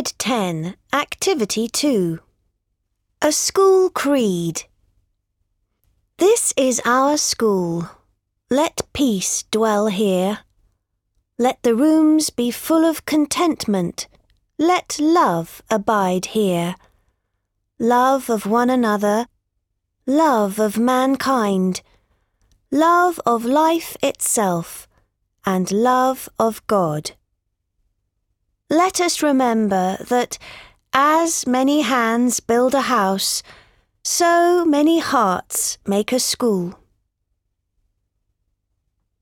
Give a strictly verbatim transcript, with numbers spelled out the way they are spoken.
Unit ten, Activity two. A School Creed. This is our school. Let peace dwell here. Let the rooms be full of contentment. Let love abide here. Love of one another, love of mankind, love of life itself, and love of God. Let us remember that as many hands build a house, so many hearts make a school.